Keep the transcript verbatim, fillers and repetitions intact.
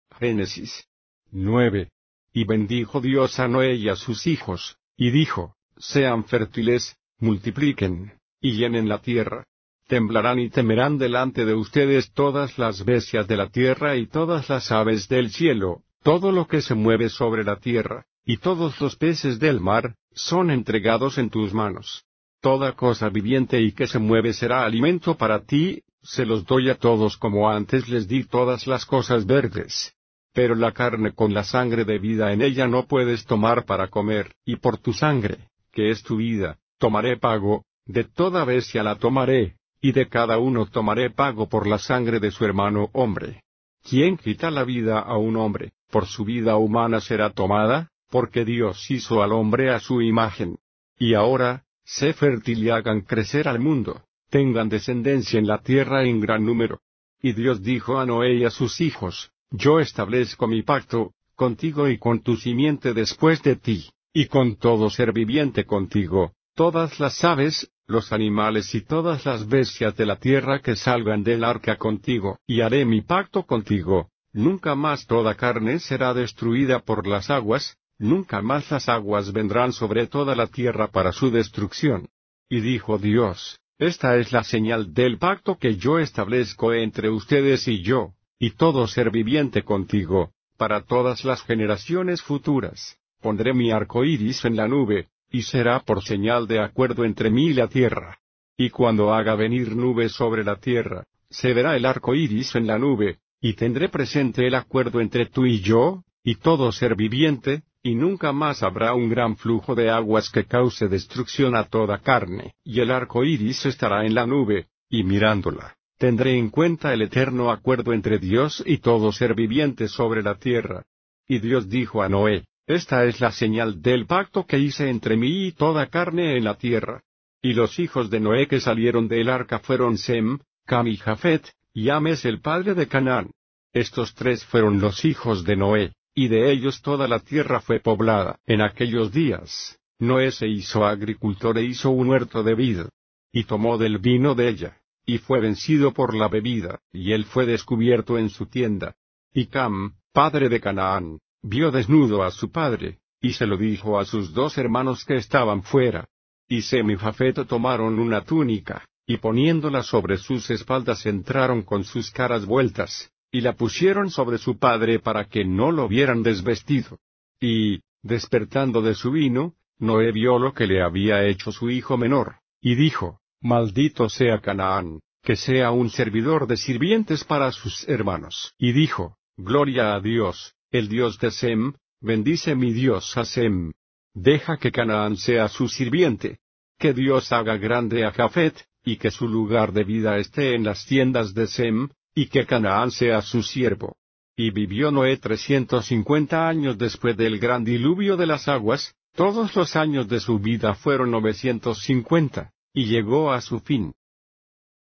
Génesis nueve. Y bendijo Dios a Noé y a sus hijos, y dijo: sean fértiles, multipliquen, y llenen la tierra. Temblarán y temerán delante de ustedes todas las bestias de la tierra y todas las aves del cielo, todo lo que se mueve sobre la tierra, y todos los peces del mar, son entregados en tus manos. Toda cosa viviente y que se mueve será alimento para ti, se los doy a todos como antes les di todas las cosas verdes. Pero la carne con la sangre de vida en ella no puedes tomar para comer, y por tu sangre, que es tu vida, tomaré pago, de toda bestia la tomaré, y de cada uno tomaré pago por la sangre de su hermano hombre. ¿Quién quita la vida a un hombre, por su vida humana será tomada? Porque Dios hizo al hombre a su imagen. Y ahora, sé fértil y hagan crecer al mundo, tengan descendencia en la tierra en gran número. Y Dios dijo a Noé y a sus hijos: yo establezco mi pacto, contigo y con tu simiente después de ti, y con todo ser viviente contigo, todas las aves, los animales y todas las bestias de la tierra que salgan del arca contigo, y haré mi pacto contigo. Nunca más toda carne será destruida por las aguas, nunca más las aguas vendrán sobre toda la tierra para su destrucción. Y dijo Dios: esta es la señal del pacto que yo establezco entre ustedes y yo, y todo ser viviente contigo, para todas las generaciones futuras. Pondré mi arco iris en la nube, y será por señal de acuerdo entre mí y la tierra. Y cuando haga venir nubes sobre la tierra, se verá el arco iris en la nube, y tendré presente el acuerdo entre tú y yo, y todo ser viviente, y nunca más habrá un gran flujo de aguas que cause destrucción a toda carne, y el arco iris estará en la nube, y mirándola, tendré en cuenta el eterno acuerdo entre Dios y todo ser viviente sobre la tierra. Y Dios dijo a Noé: esta es la señal del pacto que hice entre mí y toda carne en la tierra. Y los hijos de Noé que salieron del arca fueron Sem, Cam y Jafet, y Ham es el padre de Canaán. Estos tres fueron los hijos de Noé, y de ellos toda la tierra fue poblada. En aquellos días, Noé se hizo agricultor e hizo un huerto de vid, y tomó del vino de ella, y fue vencido por la bebida, y él fue descubierto en su tienda. Y Cam, padre de Canaán, vio desnudo a su padre, y se lo dijo a sus dos hermanos que estaban fuera. Y Sem y Jafet tomaron una túnica, y poniéndola sobre sus espaldas entraron con sus caras vueltas, y la pusieron sobre su padre para que no lo vieran desvestido. Y, despertando de su vino, Noé vio lo que le había hecho su hijo menor, y dijo: maldito sea Canaán, que sea un servidor de sirvientes para sus hermanos. Y dijo: gloria a Dios, el Dios de Sem, bendice mi Dios a Sem. Deja que Canaán sea su sirviente. Que Dios haga grande a Jafet, y que su lugar de vida esté en las tiendas de Sem, y que Canaán sea su siervo. Y vivió Noé trescientos cincuenta años después del gran diluvio de las aguas, todos los años de su vida fueron novecientos cincuenta, y llegó a su fin.